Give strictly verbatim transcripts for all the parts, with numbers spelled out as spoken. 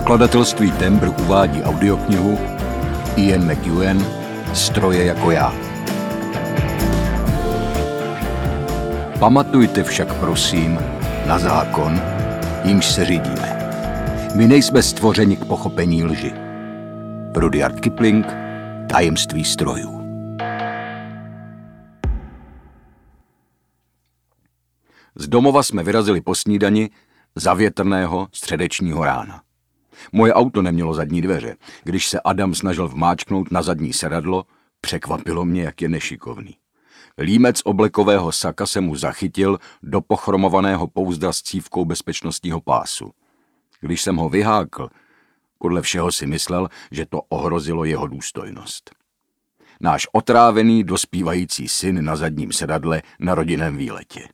Nakladatelství Tembr uvádí audioknihu Ian McEwan Stroje jako já. Pamatujte však prosím na zákon, jímž se řídíme. My nejsme stvořeni k pochopení lži. Rudyard Kipling, Tajemství strojů. Z domova jsme vyrazili po snídani za větrného středečního rána. Moje auto nemělo zadní dveře. Když se Adam snažil vmáčknout na zadní sedadlo, překvapilo mě, jak je nešikovný. Límec oblekového saka se mu zachytil do pochromovaného pouzdra s cívkou bezpečnostního pásu. Když jsem ho vyhákl, podle všeho si myslel, že to ohrozilo jeho důstojnost. Náš otrávený, dospívající syn na zadním sedadle na rodinném výletě.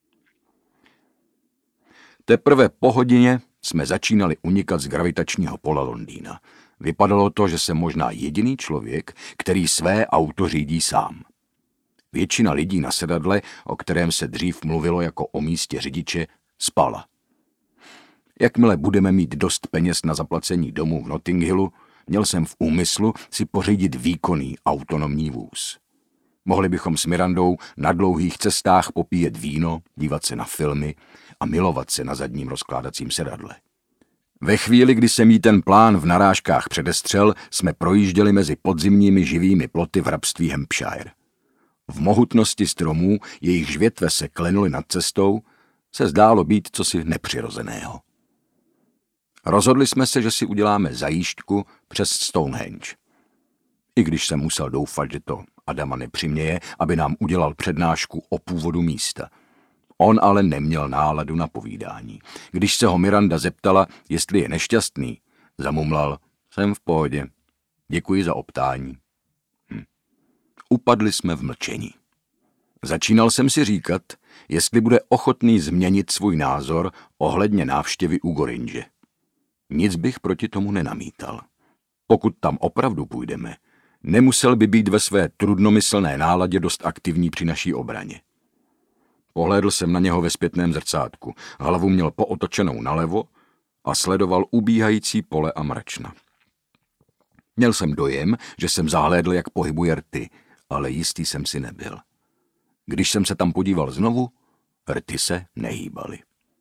Teprve po hodině jsme začínali unikat z gravitačního pole Londýna. Vypadalo to, že jsem možná jediný člověk, který své auto řídí sám. Většina lidí na sedadle, o kterém se dřív mluvilo jako o místě řidiče, spala. Jakmile budeme mít dost peněz na zaplacení domu v Notting Hillu, měl jsem v úmyslu si pořídit výkonný autonomní vůz. Mohli bychom s Mirandou na dlouhých cestách popíjet víno, dívat se na filmy a milovat se na zadním rozkládacím sedadle. Ve chvíli, kdy jsem jí ten plán v narážkách předestřel, jsme projížděli mezi podzimními živými ploty v hrabství Hampshire. V mohutnosti stromů, jejichž větve se klenuly nad cestou, se zdálo být cosi nepřirozeného. Rozhodli jsme se, že si uděláme zajížďku přes Stonehenge. I když jsem musel doufat, že to Adama nepřiměje, aby nám udělal přednášku o původu místa. On ale neměl náladu na povídání. Když se ho Miranda zeptala, jestli je nešťastný, zamumlal: jsem v pohodě, děkuji za optání. Hm. Upadli jsme v mlčení. Začínal jsem si říkat, jestli bude ochotný změnit svůj názor ohledně návštěvy u Gorinže. Nic bych proti tomu nenamítal. Pokud tam opravdu půjdeme, nemusel by být ve své trudnomyslné náladě dost aktivní při naší obraně. Pohlédl jsem na něho ve zpětném zrcátku. Hlavu měl pootočenou nalevo a sledoval ubíhající pole a mračna. Měl jsem dojem, že jsem zahlédl, jak pohybuje rty, ale jistý jsem si nebyl. Když jsem se tam podíval znovu, rty se nehýbaly.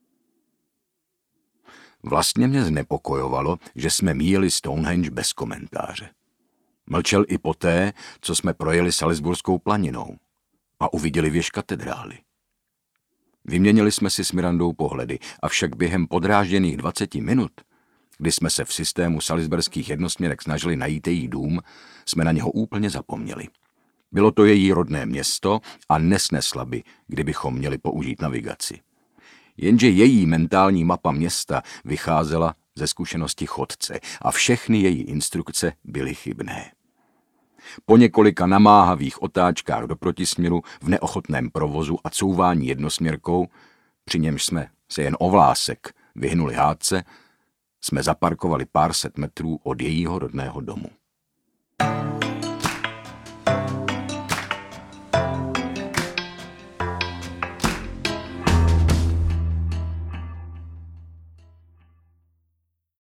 Vlastně mě znepokojovalo, že jsme míjeli Stonehenge bez komentáře. Mlčel i poté, co jsme projeli Salisburskou planinou a uviděli věž katedrály. Vyměnili jsme si s Mirandou pohledy, avšak během podrážděných dvaceti minut, kdy jsme se v systému salisburských jednosměrek snažili najít její dům, jsme na něho úplně zapomněli. Bylo to její rodné město a nesnesla by, kdybychom měli použít navigaci. Jenže její mentální mapa města vycházela ze zkušenosti chodce a všechny její instrukce byly chybné. Po několika namáhavých otáčkách do protisměru v neochotném provozu a couvání jednosměrkou, při němž jsme se jen o vlásek vyhnuli hádce, jsme zaparkovali pár set metrů od jejího rodného domu.